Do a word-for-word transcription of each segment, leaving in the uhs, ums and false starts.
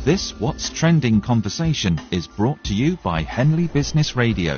This What's Trending conversation is brought to you by Henley Business Radio.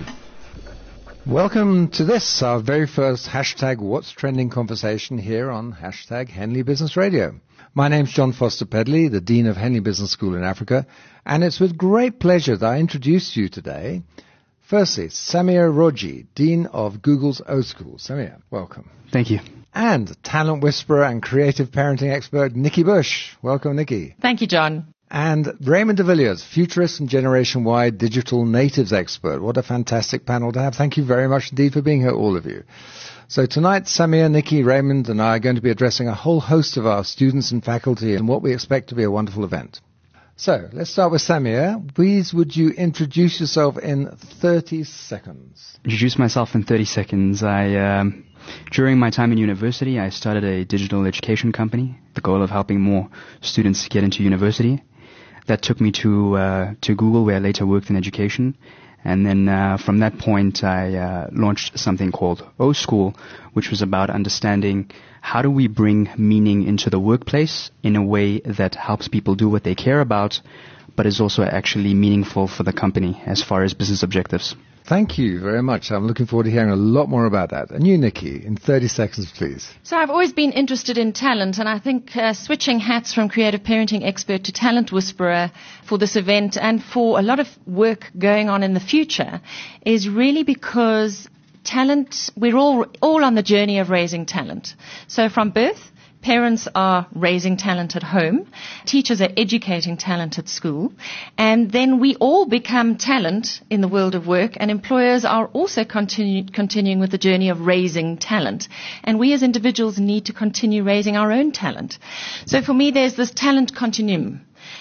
Welcome to this, our very first hashtag What's Trending conversation here on hashtag Henley Business Radio. My name's John Foster Pedley, the Dean of Henley Business School in Africa, and it's with great pleasure that I introduce you today. Firstly, Samir Roji, Dean of Google's O School. Samir, welcome. Thank you. And talent whisperer and creative parenting expert, Nikki Bush. Welcome, Nikki. Thank you, John. And Raymond de Villiers, futurist and generation-wide digital natives expert. What a fantastic panel to have. Thank you very much indeed for being here, all of you. So tonight, Samir, Nikki, Raymond and I are going to be addressing a whole host of our students and faculty in what we expect to be a wonderful event. So let's start with Samir. Please, would you introduce yourself in thirty seconds? Introduce myself in thirty seconds. I, um, during my time in university, I started a digital education company, the goal of helping more students get into university. That took me to uh, to Google, where I later worked in education. And then uh, from that point, I uh, launched something called O School, which was about understanding how do we bring meaning into the workplace in a way that helps people do what they care about, but is also actually meaningful for the company as far as business objectives. Thank you very much. I'm looking forward to hearing a lot more about that. And you, Nikki, in thirty seconds, please. So I've always been interested in talent, and I think uh, switching hats from creative parenting expert to talent whisperer for this event and for a lot of work going on in the future is really because talent, we're all, all on the journey of raising talent. So from birth, parents are raising talent at home. Teachers are educating talent at school. And then we all become talent in the world of work, and employers are also continue, continuing with the journey of raising talent. And we as individuals need to continue raising our own talent. So for me, there's this talent continuum.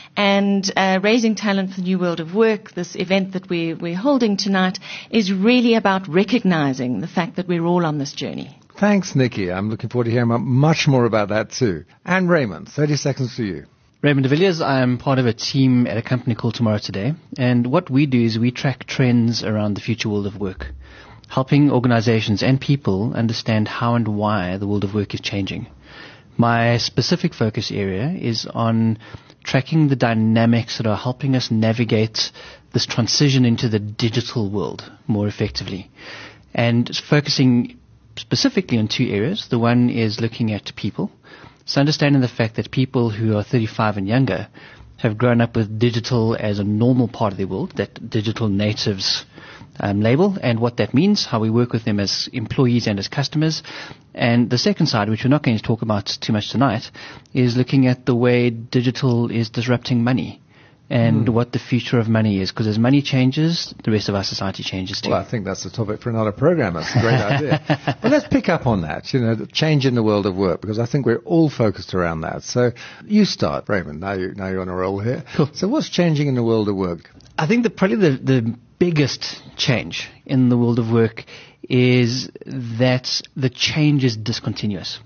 And uh, raising talent for the new world of work, this event that we, we're holding tonight, is really about recognizing the fact that we're all on this journey. Thanks, Nikki. I'm looking forward to hearing much more about that too. And Raymond, thirty seconds for you. Raymond de Villiers, I am part of a team at a company called Tomorrow Today. And what we do is we track trends around the future world of work, helping organizations and people understand how and why the world of work is changing. My specific focus area is on tracking the dynamics that are helping us navigate this transition into the digital world more effectively. And focusing specifically on two areas. The one is looking at people. So understanding the fact that people who are thirty-five and younger have grown up with digital as a normal part of their world, that digital natives um, label, and what that means, how we work with them as employees and as customers. And the second side, which we're not going to talk about too much tonight, is looking at the way digital is disrupting money and mm. what the future of money is. Because as money changes, the rest of our society changes too. Well, I think that's the topic for another program. That's a great idea. But let's pick up on that, you know, the change in the world of work, because I think we're all focused around that. So you start, Raymond. Now, you, now you're on a roll here. Cool. So what's changing in the world of work? I think that probably the, the biggest change in the world of work is that the change is discontinuous.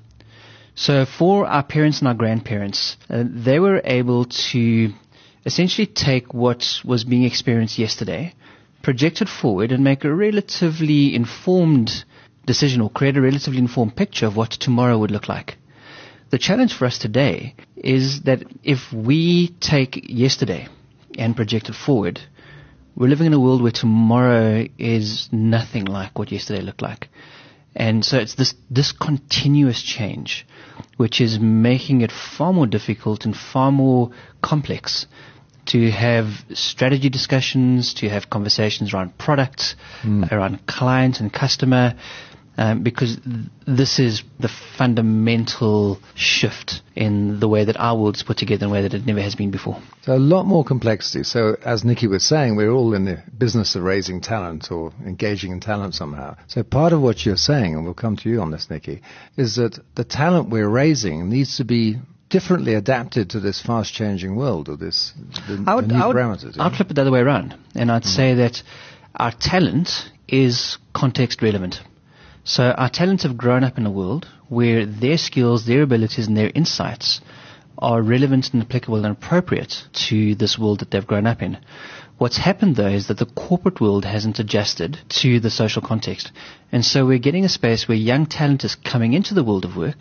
So for our parents and our grandparents, uh, they were able to essentially take what was being experienced yesterday, project it forward, and make a relatively informed decision or create a relatively informed picture of what tomorrow would look like. The challenge for us today is that if we take yesterday and project it forward, we're living in a world where tomorrow is nothing like what yesterday looked like. And so it's this, this continuous change which is making it far more difficult and far more complex to have strategy discussions, to have conversations around product, mm. around client and customer, um, because th- this is the fundamental shift in the way that our world is put together in a way that it never has been before. So a lot more complexity. So as Nikki was saying, we're all in the business of raising talent or engaging in talent somehow. So part of what you're saying, and we'll come to you on this, Nikki, is that the talent we're raising needs to be differently adapted to this fast-changing world, or this the, I would, the new I would, parameters. I'd flip it the other way around, and I'd mm. say that our talent is context relevant. So our talents have grown up in a world where their skills, their abilities, and their insights are relevant and applicable and appropriate to this world that they've grown up in. What's happened, though, is that the corporate world hasn't adjusted to the social context. And so we're getting a space where young talent is coming into the world of work,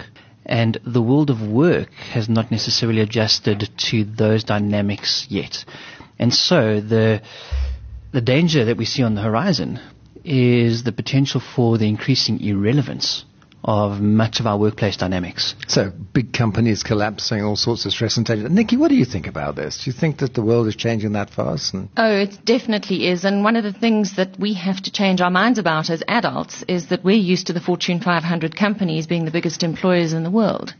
And the world of work has not necessarily adjusted to those dynamics yet. And so the the danger that we see on the horizon is the potential for the increasing irrelevance of much of our workplace dynamics. So big companies collapsing, all sorts of stress and tension. Nikki, what do you think about this? Do you think that the world is changing that fast? And Oh, it definitely is. And one of the things that we have to change our minds about as adults is that we're used to the Fortune five hundred companies being the biggest employers in the world.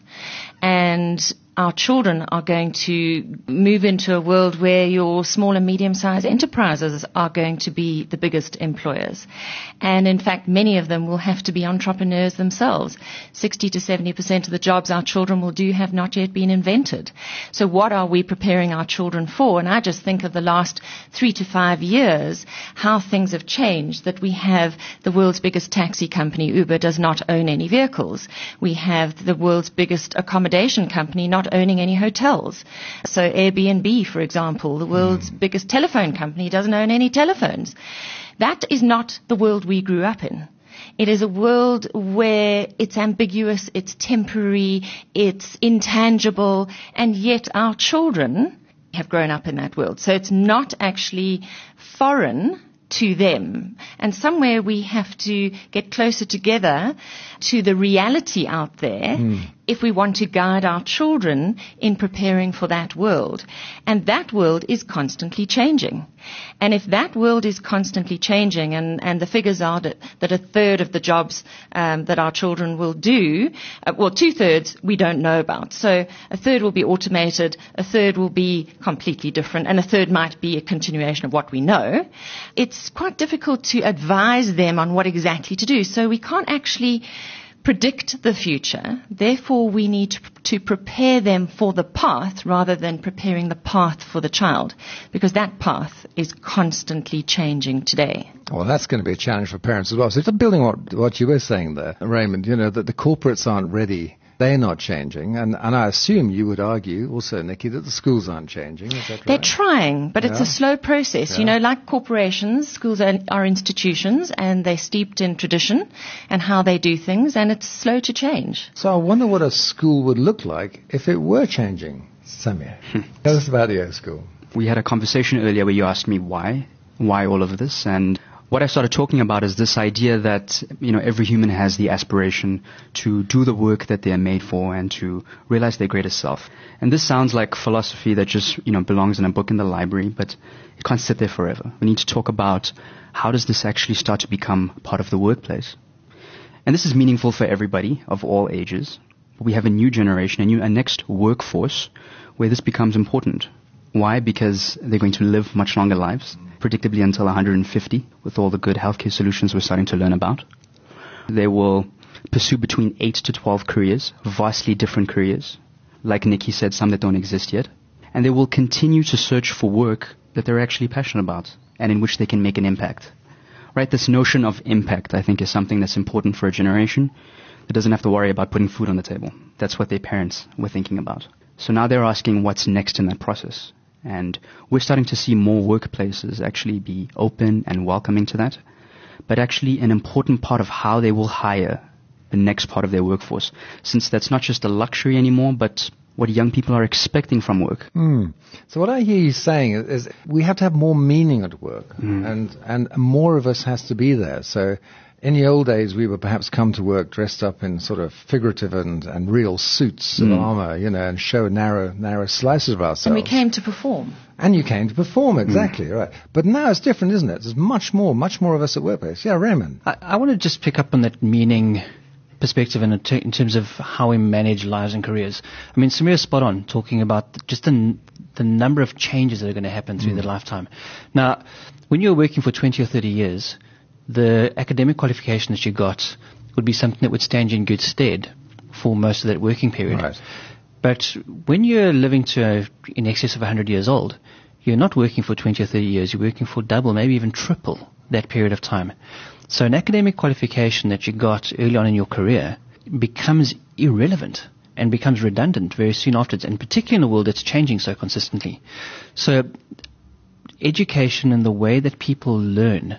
And our children are going to move into a world where your small and medium-sized enterprises are going to be the biggest employers. And in fact, many of them will have to be entrepreneurs themselves. sixty to seventy percent of the jobs our children will do have not yet been invented. So what are we preparing our children for? And I just think of the last three to five years, how things have changed, that we have the world's biggest taxi company, Uber, does not own any vehicles. We have the world's biggest accommodation company not owning any hotels. So Airbnb, for example, the world's mm. biggest telephone company, doesn't own any telephones. That is not the world we grew up in. It is a world where it's ambiguous, it's temporary, it's intangible, and yet our children have grown up in that world. So it's not actually foreign to them. And somewhere we have to get closer together to the reality out there mm. if we want to guide our children in preparing for that world. And that world is constantly changing. And if that world is constantly changing, and, and the figures are that, that a third of the jobs um, that our children will do, uh, well, two-thirds we don't know about. So a third will be automated, a third will be completely different, and a third might be a continuation of what we know. It's quite difficult to advise them on what exactly to do. So we can't actually predict the future. Therefore, we need to, to prepare them for the path rather than preparing the path for the child, because that path is constantly changing today. Well, that's going to be a challenge for parents as well. So building what, what you were saying there, Raymond, you know, that the corporates aren't ready. They're not changing. And, and I assume you would argue also, Nikki, that the schools aren't changing. Is that right? They're trying, but yeah. it's a slow process. Yeah. You know, like corporations, schools are, are institutions, and they're steeped in tradition and how they do things, and it's slow to change. So I wonder what a school would look like if it were changing. Samir, tell us about your school. We had a conversation earlier where you asked me why, why all of this, and what I started talking about is this idea that, you know, every human has the aspiration to do the work that they're made for and to realize their greatest self. And this sounds like philosophy that just, you know, belongs in a book in the library, but it can't sit there forever. We need to talk about how does this actually start to become part of the workplace. And this is meaningful for everybody of all ages. We have a new generation, a new, a next workforce where this becomes important. Why? Because they're going to live much longer lives, predictably until one hundred fifty, with all the good healthcare solutions we're starting to learn about. They will pursue between eight to twelve careers, vastly different careers. Like Nikki said, some that don't exist yet. And they will continue to search for work that they're actually passionate about and in which they can make an impact. Right? This notion of impact, I think, is something that's important for a generation that doesn't have to worry about putting food on the table. That's what their parents were thinking about. So now they're asking what's next in that process. And we're starting to see more workplaces actually be open and welcoming to that, but actually an important part of how they will hire the next part of their workforce, since that's not just a luxury anymore, but what young people are expecting from work. Mm. So what I hear you saying is, is we have to have more meaning at work, mm. and, and more of us has to be there. So in the old days, we would perhaps come to work dressed up in sort of figurative and, and real suits mm. of armor, you know, and show narrow, narrow slices of ourselves. And we came to perform. And you came to perform, exactly, mm. right. But now it's different, isn't it? There's much more, much more of us at workplace. Yeah, Raymond. I, I want to just pick up on that meaning perspective in, t- in terms of how we manage lives and careers. I mean, Samir's spot on, talking about just the, the number of changes that are going to happen through mm. their lifetime. Now, when you're working for twenty or thirty years, the academic qualification that you got would be something that would stand you in good stead for most of that working period. Right. But when you're living to a, in excess of one hundred years old, you're not working for twenty or thirty years. You're working for double, maybe even triple that period of time. So an academic qualification that you got early on in your career becomes irrelevant and becomes redundant very soon afterwards, and particularly in a world that's changing so consistently. So education and the way that people learn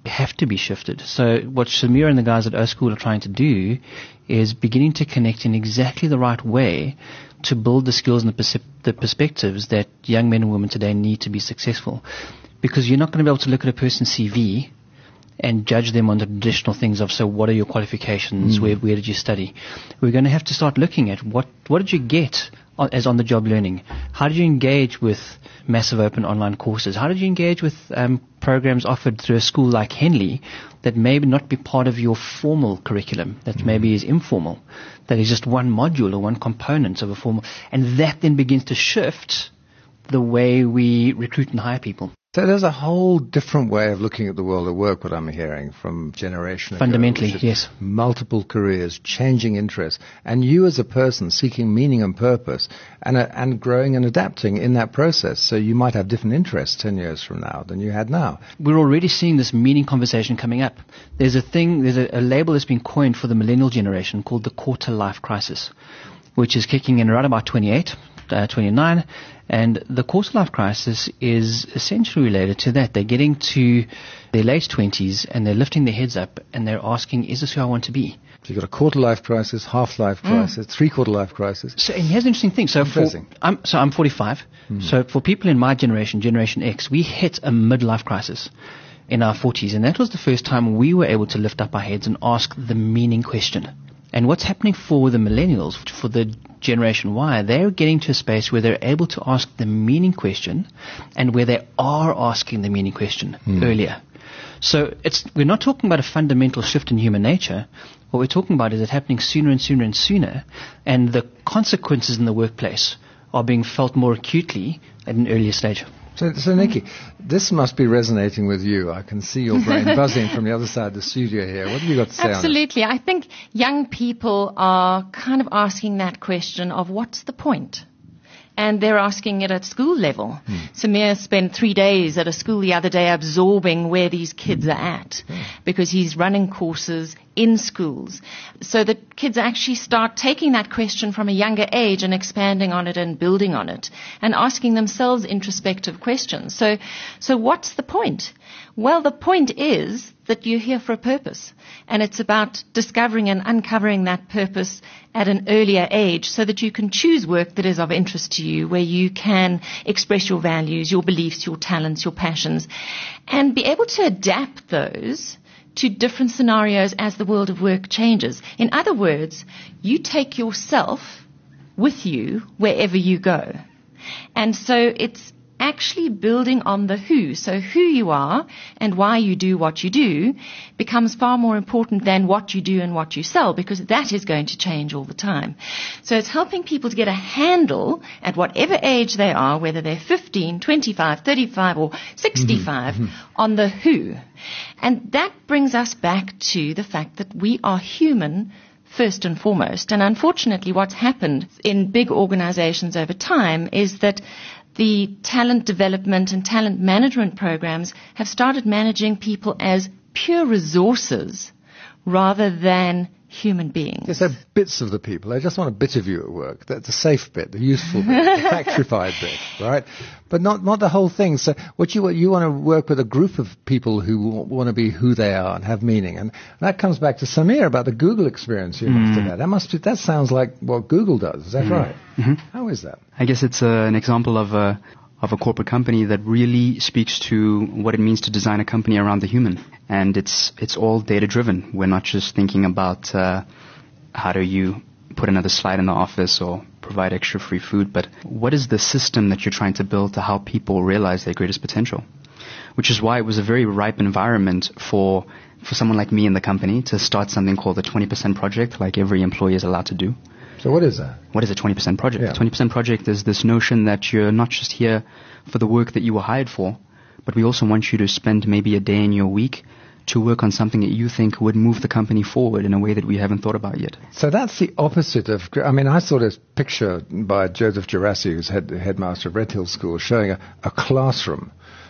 have to be shifted. So what Samir and the guys at O School are trying to do is beginning to connect in exactly the right way to build the skills and the, percep- the perspectives that young men and women today need to be successful. Because you're not going to be able to look at a person's C V and judge them on the traditional things of, so what are your qualifications, mm. where where did you study? We're going to have to start looking at what, what did you get on, as on-the-job learning? How did you engage with massive open online courses? How did you engage with um, programs offered through a school like Henley that may not be part of your formal curriculum, that mm. maybe is informal, that is just one module or one component of a formal, and that then begins to shift the way we recruit and hire people. So there's a whole different way of looking at the world of work, what I'm hearing from generation ago. Fundamentally, yes. Multiple careers, changing interests, and you as a person seeking meaning and purpose and, uh, and growing and adapting in that process. So you might have different interests ten years from now than you had now. We're already seeing this meaning conversation coming up. There's a thing, there's a, a label that's been coined for the millennial generation called the quarter life crisis, which is kicking in around about twenty-eight, uh, twenty-nine. And the quarter life crisis is essentially related to that. They're getting to their late twenties and they're lifting their heads up and they're asking, is this who I want to be? So you've got a quarter life crisis, half life crisis, mm. three quarter life crisis. So, and here's an interesting thing. So, for, I'm, so I'm forty-five. Mm. So for people in my generation, Generation X, we hit a midlife crisis in our forties. And that was the first time we were able to lift up our heads and ask the meaning question. And what's happening for the millennials, for the Generation Y, they're getting to a space where they're able to ask the meaning question and where they are asking the meaning question mm. earlier. So it's, we're not talking about a fundamental shift in human nature. What we're talking about is it happening sooner and sooner and sooner, and the consequences in the workplace are being felt more acutely at an earlier stage. So, so Nikki, this must be resonating with you. I can see your brain buzzing from the other side of the studio here. What have you got to say Absolutely. on this? I think young people are kind of asking that question of what's the point? And they're asking it at school level. Hmm. Samir spent three days at a school the other day absorbing where these kids are at hmm. because he's running courses in schools. So that kids actually start taking that question from a younger age and expanding on it and building on it and asking themselves introspective questions. So, so what's the point? Well, the point is that you're here for a purpose. And it's about discovering and uncovering that purpose at an earlier age so that you can choose work that is of interest to you, where you can express your values, your beliefs, your talents, your passions, and be able to adapt those to different scenarios as the world of work changes. In other words, you take yourself with you wherever you go. And so it's actually building on the who. So who you are and why you do what you do becomes far more important than what you do and what you sell, because that is going to change all the time. So it's helping people to get a handle at whatever age they are, whether they're fifteen, twenty-five, thirty-five or sixty-five, mm-hmm. on the who. And that brings us back to the fact that we are human first and foremost. And unfortunately, what's happened in big organizations over time is that the talent development and talent management programs have started managing people as pure resources rather than human beings. Yes, they're bits of the people. They just want a bit of you at work. That's the safe bit, the useful bit, the factorified bit, right? But not not the whole thing. So what you you want to work with a group of people who want to be who they are and have meaning. And that comes back to Samir about the Google experience you mm. must have had. That must be, that sounds like what Google does. Is that mm. right? Mm-hmm. How is that? I guess it's uh, an example of a of a corporate company that really speaks to what it means to design a company around the human. And it's it's all data-driven. We're not just thinking about uh, how do you put another slide in the office or provide extra free food, but what is the system that you're trying to build to help people realize their greatest potential? Which is why it was a very ripe environment for for someone like me in the company to start something called the twenty percent Project, like every employee is allowed to do. So what is that? What is a twenty percent Project? Yeah. The twenty percent Project is this notion that you're not just here for the work that you were hired for, but we also want you to spend maybe a day in your week to work on something that you think would move the company forward in a way that we haven't thought about yet. So that's the opposite of, I mean, I saw this picture by Joseph Gerassi, who's head, headmaster of Red Hill School, showing a, a classroom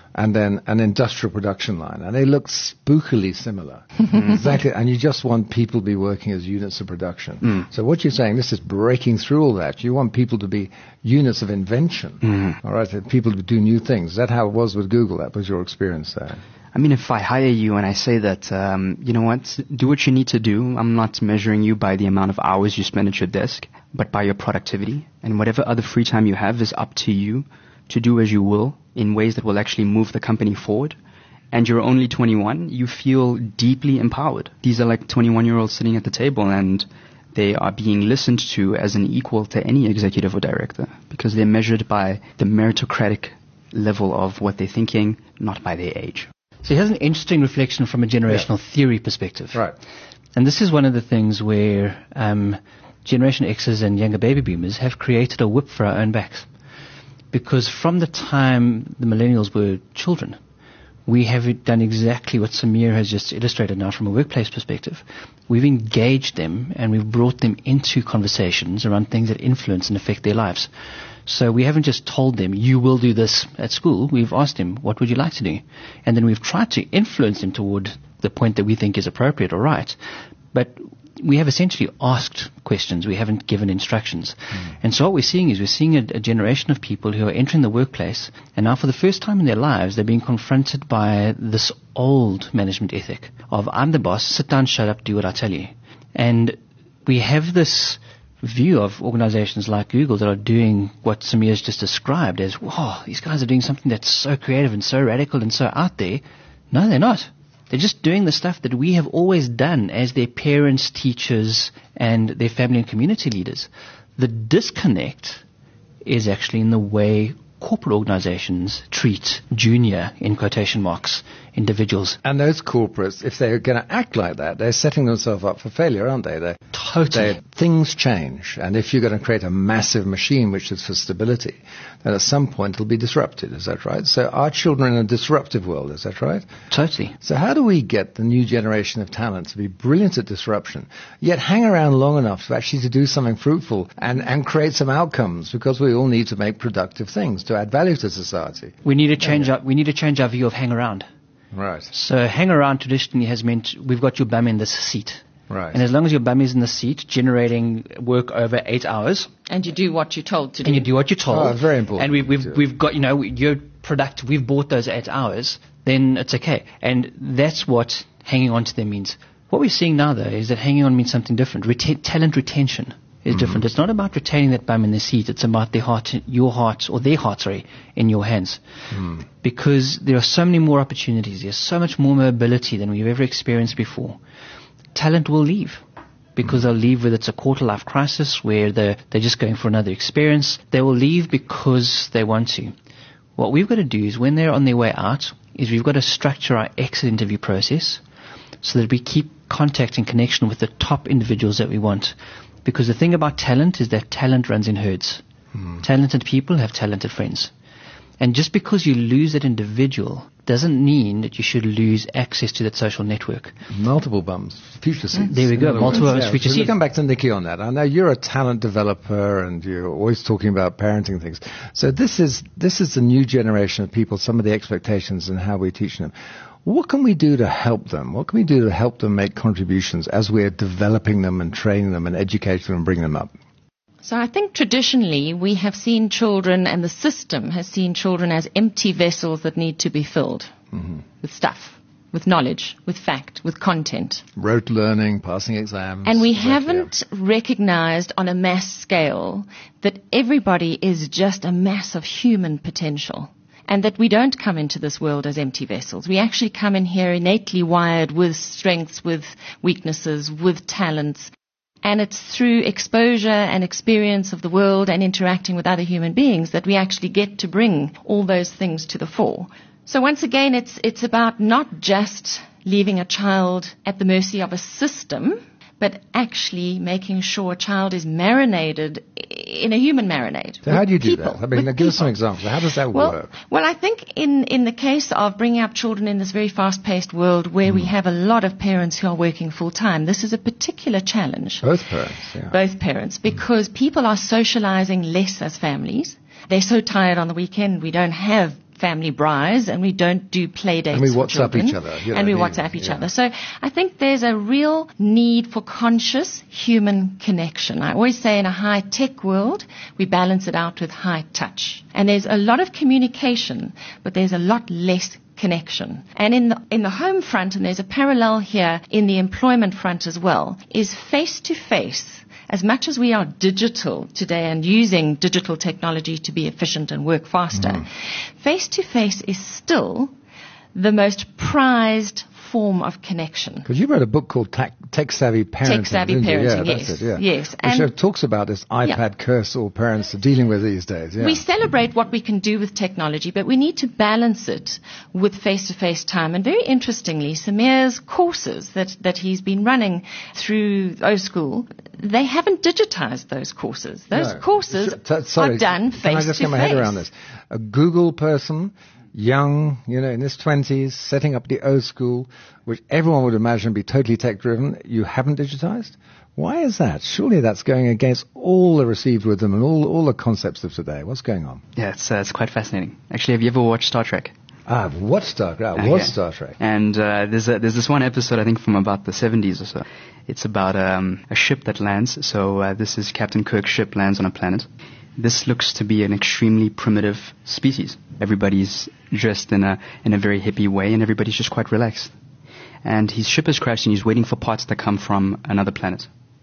and then an industrial production line, and they look spookily similar. Exactly, and you just want people to be working as units of production. Mm. So what you're saying, this is breaking through all that. You want people to be units of invention, mm. all right, people to do new things. Is that how it was with Google? That was your experience there? I mean, if I hire you and I say that, um, you know what, do what you need to do. I'm not measuring you by the amount of hours you spend at your desk, but by your productivity. And whatever other free time you have is up to you to do as you will in ways that will actually move the company forward. And you're only twenty-one, you feel deeply empowered. These are like twenty-one-year-olds sitting at the table, and they are being listened to as an equal to any executive or director because they're measured by the meritocratic level of what they're thinking, not by their age. So here's an interesting reflection from a generational yeah. theory perspective. Right. And this is one of the things where um, Generation X's and younger baby boomers have created a whip for our own backs. Because from the time the millennials were children, we have done exactly what Samir has just illustrated now from a workplace perspective. We've engaged them and we've brought them into conversations around things that influence and affect their lives. So we haven't just told them, you will do this at school. We've asked them, what would you like to do? And then we've tried to influence them toward the point that we think is appropriate or right. But we have essentially asked questions. We haven't given instructions. Mm. And so what we're seeing is we're seeing a, a generation of people who are entering the workplace, and now for the first time in their lives, they're being confronted by this old management ethic of, I'm the boss, sit down, shut up, do what I tell you. And we have this view of organizations like Google that are doing what Samir's just described as, wow, these guys are doing something that's so creative and so radical and so out there. No, they're not. They're just doing the stuff that we have always done as their parents, teachers, and their family and community leaders. The disconnect is actually in the way corporate organizations treat junior, in quotation marks, individuals. And those corporates, if they're going to act like that, they're setting themselves up for failure, aren't they? They're, totally. They're, things change. And if you're going to create a massive machine which is for stability, then at some point it'll be disrupted. Is that right? So our children are in a disruptive world. Is that right? Totally. So how do we get the new generation of talent to be brilliant at disruption, yet hang around long enough to actually to do something fruitful and, and create some outcomes? Because we all need to make productive things to add value to society. We need to change yeah. our, we need to change our view of hang around. Right. So hang around traditionally has meant we've got your bum in this seat. Right. And as long as your bum is in the seat, generating work over eight hours. And you do what you're told to do. And you do what you're told. Oh, very important. And we've, we've, we've got, you know, you're productive, we've bought those eight hours, then it's okay. And that's what hanging on to them means. What we're seeing now, though, is that hanging on means something different. Reta- talent retention is mm-hmm. different. It's not about retaining that bum in the seat. It's about their heart, your heart, or their heart, sorry, in your hands. Mm. Because there are so many more opportunities. There's so much more mobility than we've ever experienced before. Talent will leave because they'll leave whether it's a quarter-life crisis where they're, they're just going for another experience. They will leave because they want to. What we've got to do is when they're on their way out is we've got to structure our exit interview process so that we keep contact and connection with the top individuals that we want. Because the thing about talent is that talent runs in herds. Hmm. Talented people have talented friends. And just because you lose that individual doesn't mean that you should lose access to that social network. Multiple bums, future seats. There we go, multiple bums, yeah, future so seats. Come back to Nikki on that. I know you're a talent developer and you're always talking about parenting things. So this is this is the new generation of people, some of the expectations and how we're teaching them. What can we do to help them? What can we do to help them make contributions as we're developing them and training them and educating them and bringing them up? So I think traditionally we have seen children, and the system has seen children as empty vessels that need to be filled mm-hmm. with stuff, with knowledge, with fact, with content. Rote learning, passing exams. And we exactly. haven't recognized on a mass scale that everybody is just a mass of human potential. And that we don't come into this world as empty vessels. We actually come in here innately wired with strengths, with weaknesses, with talents. And it's through exposure and experience of the world and interacting with other human beings that we actually get to bring all those things to the fore. So once again, it's it's about not just leaving a child at the mercy of a system, but actually making sure a child is marinated in a human marinade. So how do you do people, that? I mean, now give us some examples. How does that well, work? Well, I think in, in the case of bringing up children in this very fast-paced world where mm. we have a lot of parents who are working full-time, this is a particular challenge. Both parents, yeah. Both parents, because mm. people are socializing less as families. They're so tired on the weekend, we don't have family braais, and we don't do play dates And we for WhatsApp children, each other. You know, and we the- WhatsApp each yeah. other. So I think there's a real need for conscious human connection. I always say in a high-tech world, we balance it out with high touch. And there's a lot of communication, but there's a lot less connection. And in the, in the home front, and there's a parallel here in the employment front as well, is face-to-face. As much as we are digital today and using digital technology to be efficient and work faster, mm. face-to-face is still the most prized form of connection. Because you wrote a book called Tech, Tech Savvy Parenting. Tech Savvy didn't you? Parenting, yeah, yes. That's it, yeah. Yes. Which And uh, talks about this iPad yeah. curse all parents are dealing with these days. Yeah. We celebrate what we can do with technology, but we need to balance it with face-to-face time. And very interestingly, Sameer's courses that, that he's been running through O School, they haven't digitized those courses. Those No. courses T- sorry, are done face-to-face. Can I just get my head around this? A Google person, young, you know, in his twenties, setting up the O School, which everyone would imagine be totally tech-driven, you haven't digitized? Why is that? Surely that's going against all the received wisdom and all, all the concepts of today. What's going on? Yeah, it's, uh, it's quite fascinating. Actually, have you ever watched Star Trek? Ah, I've watched Star Trek. I Okay. was Star Trek. And uh, there's a, there's this one episode, I think, from about the seventies or so. It's about um, a ship that lands. So uh, this is Captain Kirk's ship lands on a planet. This looks to be an extremely primitive species. Everybody's dressed in a in a very hippie way, and everybody's just quite relaxed. And his ship has crashed, and he's waiting for parts that come from another planet.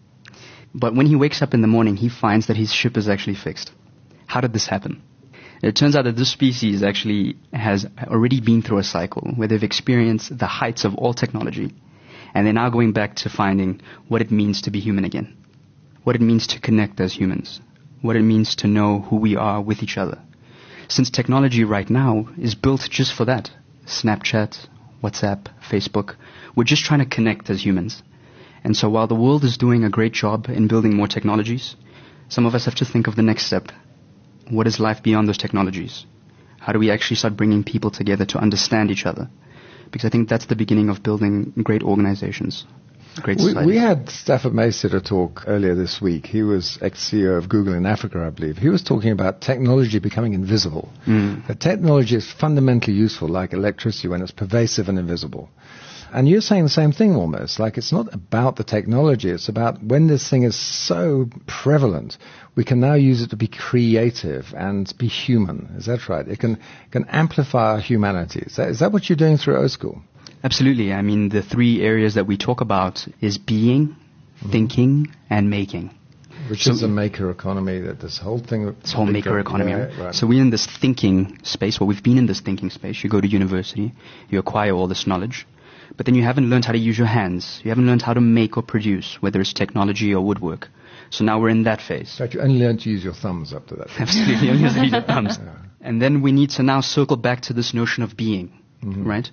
But when he wakes up in the morning, he finds that his ship is actually fixed. How did this happen? It turns out that this species actually has already been through a cycle where they've experienced the heights of all technology, and they're now going back to finding what it means to be human again, what it means to connect as humans, what it means to know who we are with each other. Since technology right now is built just for that, Snapchat, WhatsApp, Facebook, we're just trying to connect as humans. And so while the world is doing a great job in building more technologies, some of us have to think of the next step. What is life beyond those technologies? How do we actually start bringing people together to understand each other? Because I think that's the beginning of building great organizations, great We, societies. we had Stafford Mace at a talk earlier this week. He was ex-C E O of Google in Africa, I believe. He was talking about technology becoming invisible. Mm. That technology is fundamentally useful, like electricity, when it's pervasive and invisible. And you're saying the same thing almost, like it's not about the technology, it's about when this thing is so prevalent, we can now use it to be creative and be human. Is that right? It can can amplify our humanity. Is that, is that what you're doing through O School? Absolutely. I mean, the three areas that we talk about is being, thinking, and making. Which So- is a maker economy, that this whole thing... This whole maker economy. Yeah, right? right. So we're in this thinking space, well, we've been in this thinking space. You go to university, you acquire all this knowledge, but then you haven't learned how to use your hands. You haven't learned how to make or produce, whether it's technology or woodwork. So now we're in that phase. In fact, you only learn to use your thumbs up to that. Absolutely, only as your thumbs. Yeah. And then we need to now circle back to this notion of being, Mhm. right?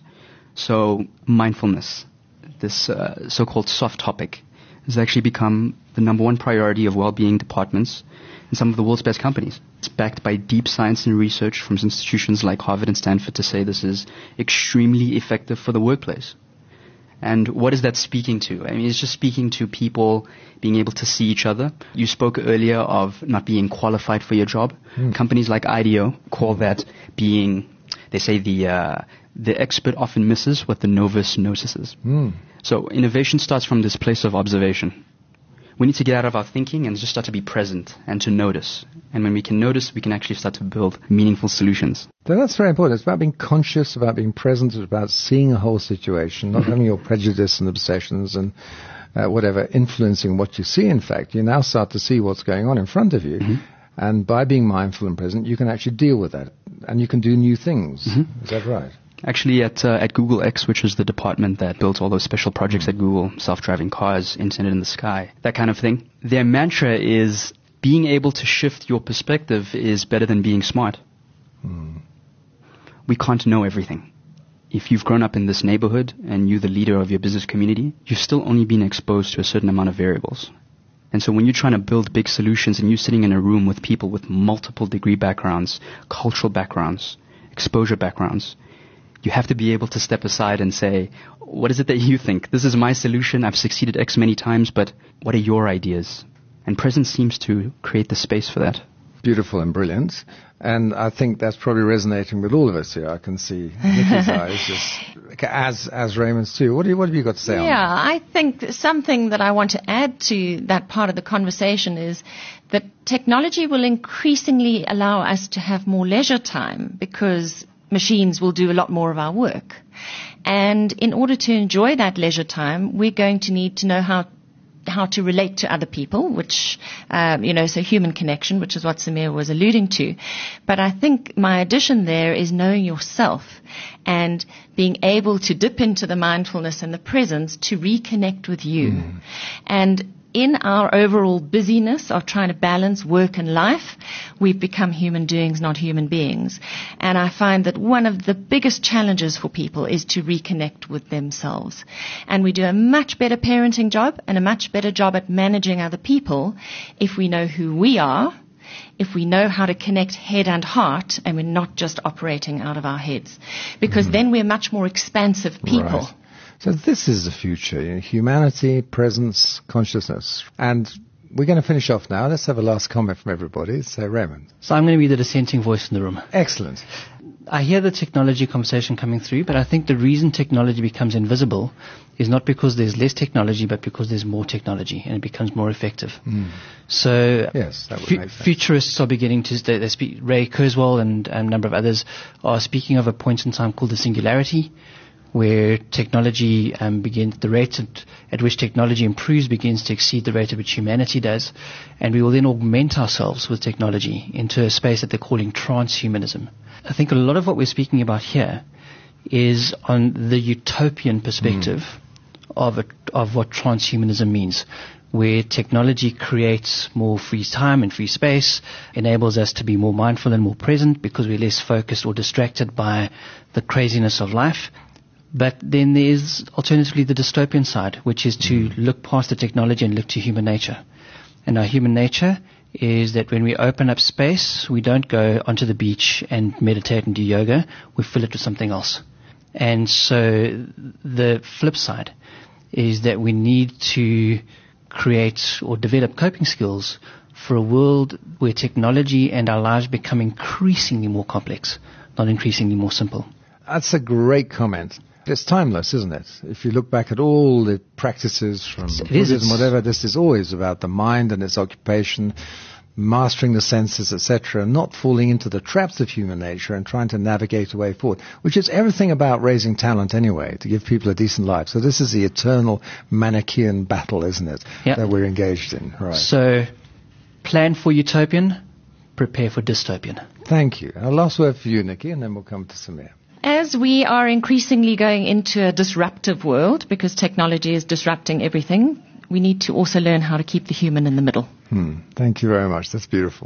So mindfulness, this uh, so-called soft topic, has actually become the number one priority of well-being departments in some of the world's best companies. It's backed by deep science and research from institutions like Harvard and Stanford to say this is extremely effective for the workplace. And what is that speaking to? I mean, it's just speaking to people being able to see each other. You spoke earlier of not being qualified for your job. Mm. Companies like IDEO call that being, they say the uh, the expert often misses what the novice notices. Mm. So innovation starts from this place of observation. We need to get out of our thinking and just start to be present and to notice. And when we can notice, we can actually start to build meaningful solutions. So that's very important. It's about being conscious, about being present, it's about seeing a whole situation, not having your prejudice and obsessions and uh, whatever influencing what you see, in fact. You now start to see what's going on in front of you. Mm-hmm. And by being mindful and present, you can actually deal with that. And you can do new things. Mm-hmm. Is that right? Actually, at uh, at Google X, which is the department that built all those special projects at Google, self-driving cars, internet in the sky, that kind of thing, their mantra is being able to shift your perspective is better than being smart. Mm. We can't know everything. If you've grown up in this neighborhood and you're the leader of your business community, you've still only been exposed to a certain amount of variables. And so when you're trying to build big solutions and you're sitting in a room with people with multiple degree backgrounds, cultural backgrounds, exposure backgrounds, you have to be able to step aside and say, what is it that you think? This is my solution. I've succeeded X many times, but what are your ideas? And presence seems to create the space for that. beautiful and brilliant. And I think that's probably resonating with all of us here. I can see Nikki's eyes, just as as Raymond's too. What do you what have you got to say on that? Yeah, I think something that I want to add to that part of the conversation is that technology will increasingly allow us to have more leisure time because machines will do a lot more of our work. And in order to enjoy that leisure time, we're going to need to know how how to relate to other people, which, um, you know, so human connection, which is what Samir was alluding to. But I think my addition there is knowing yourself and being able to dip into the mindfulness and the presence to reconnect with you. Mm. And in our overall busyness of trying to balance work and life, we've become human doings, not human beings. And I find that one of the biggest challenges for people is to reconnect with themselves. And we do a much better parenting job and a much better job at managing other people if we know who we are, if we know how to connect head and heart, and we're not just operating out of our heads. Because mm-hmm. then we're much more expansive people. Right. So this is the future, you know, humanity, presence, consciousness. And we're going to finish off now. Let's have a last comment from everybody. So, Raymond. So I'm going to be the dissenting voice in the room. Excellent. I hear the technology conversation coming through, but I think the reason technology becomes invisible is not because there's less technology, but because there's more technology and it becomes more effective. Mm. So yes, that would fu- make sense. Futurists are beginning to, they, they speak, Ray Kurzweil and, and a number of others are speaking of a point in time called the singularity, where technology um, begins, the rate at, at which technology improves begins to exceed the rate at which humanity does, and we will then augment ourselves with technology into a space that they're calling transhumanism. I think a lot of what we're speaking about here is on the utopian perspective mm. of a, of what transhumanism means, where technology creates more free time and free space, enables us to be more mindful and more present because we're less focused or distracted by the craziness of life. But then there's alternatively the dystopian side, which is to mm. look past the technology and look to human nature. And our human nature is that when we open up space, we don't go onto the beach and meditate and do yoga. We fill it with something else. And so the flip side is that we need to create or develop coping skills for a world where technology and our lives become increasingly more complex, not increasingly more simple. That's a great comment. It's timeless, isn't it? If you look back at all the practices from Buddhism, whatever, this is always about the mind and its occupation, mastering the senses, et cetera, not falling into the traps of human nature and trying to navigate a way forward, which is everything about raising talent anyway, to give people a decent life. So this is the eternal Manichaean battle, isn't it, yep. that we're engaged in. Right. So plan for utopian, prepare for dystopian. Thank you. A last word for you, Nikki, and then we'll come to Samir. As we are increasingly going into a disruptive world, because technology is disrupting everything, we need to also learn how to keep the human in the middle. Hmm. Thank you very much. That's beautiful.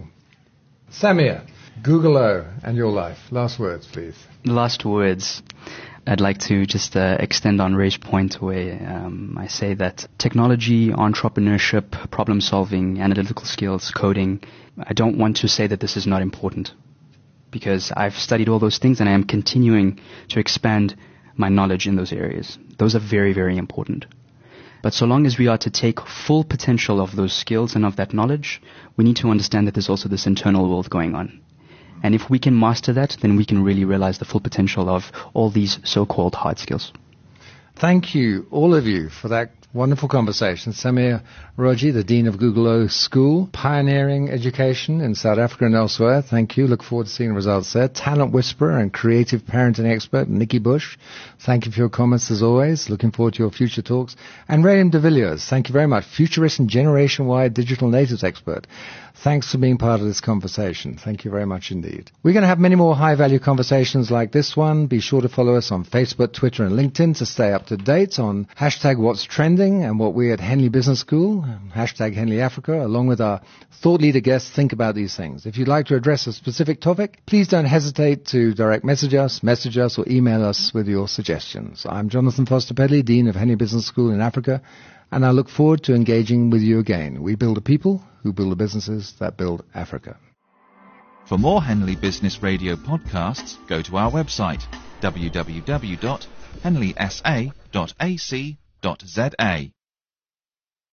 Samir, Google O and your life. Last words, please. Last words. I'd like to just uh, extend on Ray's point where um, I say that technology, entrepreneurship, problem solving, analytical skills, coding, I don't want to say that this is not important, because I've studied all those things and I am continuing to expand my knowledge in those areas. Those are very, very important. But so long as we are to take full potential of those skills and of that knowledge, we need to understand that there's also this internal world going on. And if we can master that, then we can really realize the full potential of all these so-called hard skills. Thank you, all of you, for that wonderful conversation. Samir Roji, the Dean of Google O School, pioneering education in South Africa and elsewhere. Thank you. Look forward to seeing the results there. Talent whisperer and creative parenting expert, Nikki Bush. Thank you for your comments as always. Looking forward to your future talks. And Raymond de Villiers, thank you very much. Futurist and generation-wide digital natives expert. Thanks for being part of this conversation. Thank you very much indeed. We're going to have many more high-value conversations like this one. Be sure to follow us on Facebook, Twitter, and LinkedIn to stay up to date on hashtag what's trending and what we at Henley Business School, hashtag Henley Africa, along with our thought leader guests, think about these things. If you'd like to address a specific topic, please don't hesitate to direct message us, message us, or email us with your suggestions. I'm Jonathan Foster Pedley, Dean of Henley Business School in Africa, and I look forward to engaging with you again. We build a people who build the businesses that build Africa. For more Henley Business Radio podcasts, go to our website, w w w dot henley s a dot a c dot z a.